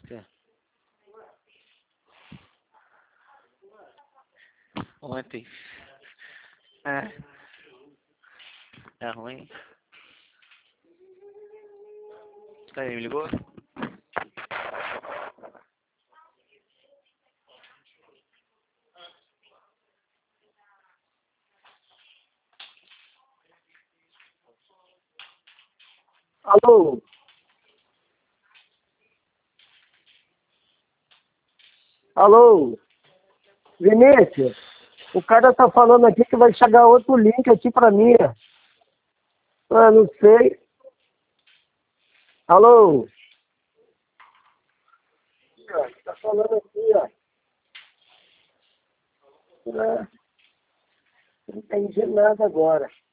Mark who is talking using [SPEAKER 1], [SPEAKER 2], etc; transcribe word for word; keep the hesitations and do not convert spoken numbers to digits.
[SPEAKER 1] Que? Ontem. É. É ruim. Aí, me ligou?
[SPEAKER 2] Alô? Alô? Vinícius, o cara tá falando aqui que vai chegar outro link aqui pra mim. Ah, não sei. Alô? Tá falando aqui, ó. Ah, não entendi nada agora.